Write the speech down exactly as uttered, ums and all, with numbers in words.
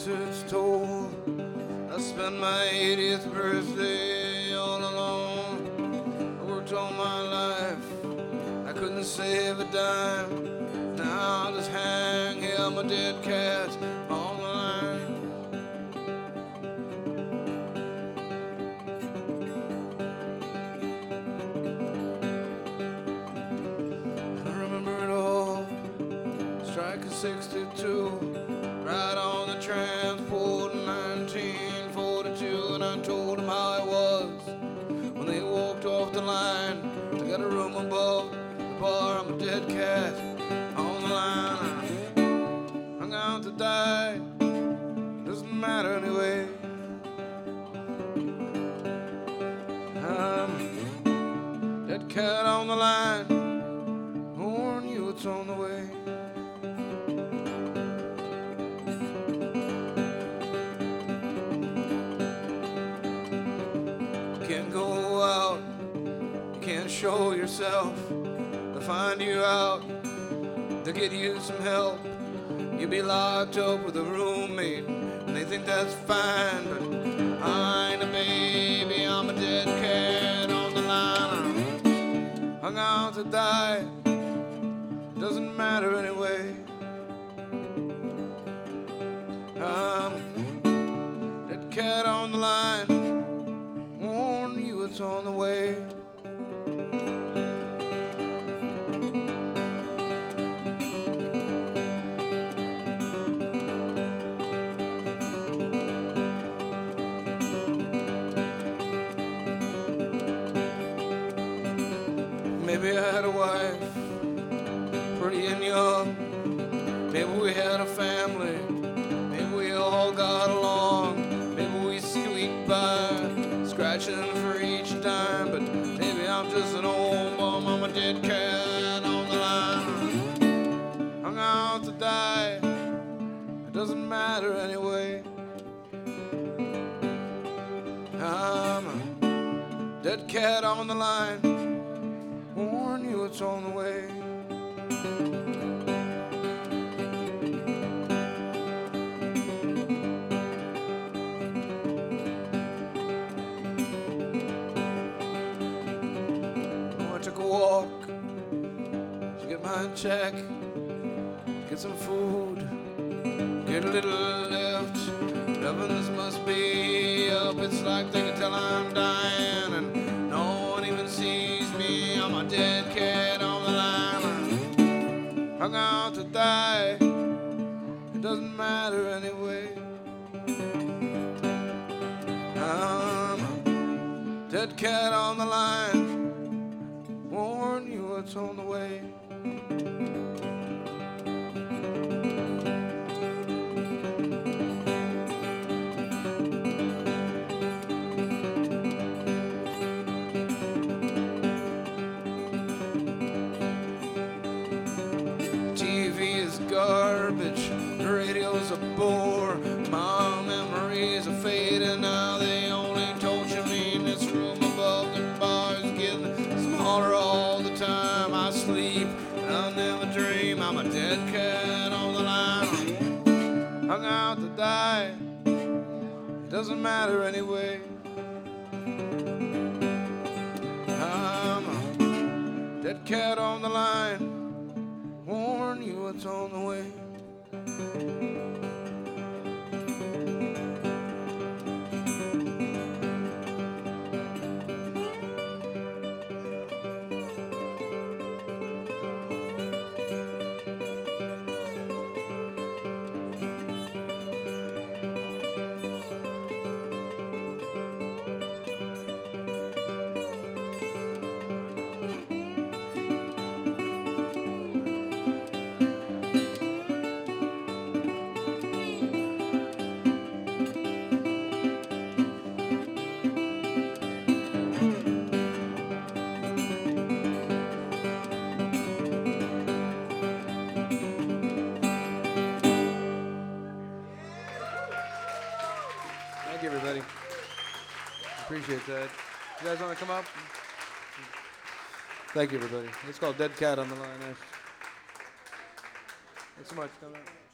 its toll. I spent my eightieth birthday all alone. I worked all my life, I couldn't save a dime. Now I'll just hang here my dead cat on the line. I remember it all, strike of sixty-two, right on the transport in nineteen forty-two, and I told them how it was when they walked off the line. I got a room above the bar, I'm a dead cat on the line. I hung out to die, doesn't matter anyway. I'm a dead cat on the line, warn you it's on the way. Can't go out, you can't show yourself. They'll find you out, they'll get you some help. You'll be locked up with a roommate, and they think that's fine, but I ain't a baby, I'm a dead cat on the line. Hung out to die, doesn't matter anyway. I'm a dead cat on the line, warn you it's on the way. Maybe I had a wife, pretty and young. Maybe we had a family. Maybe we all got along. Maybe we squeaked by, scratching for each dime. But maybe I'm just an old bum, I'm a dead cat on the line. Hung out to die, it doesn't matter anyway. I'm a dead cat on the line, warn you it's on the way. Oh, I took a walk to get my check, get some food, get a little left. Heavens must be up, it's like they can tell I'm dying, and no one even sees me. I'm a dead cat on the line. Hung out to die, it doesn't matter anyway. I'm a dead cat on the line, warn you it's on the way. T V is garbage, the radio's a bore. My memories are fading now, they only torture me. In this room above the bar is getting smaller all the time. I sleep and I never dream, I'm a dead cat on the line. Hung out to die, it doesn't matter anyway. I'm a dead cat on the line, warn you it's on the way. Thank you, everybody. Appreciate that. You guys want to come up? Thank you, everybody. It's called Dead Cat on the Line. Thanks so much. Come on.